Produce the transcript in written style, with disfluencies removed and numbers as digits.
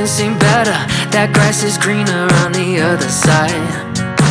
can seem better. That grass is greener on the other side.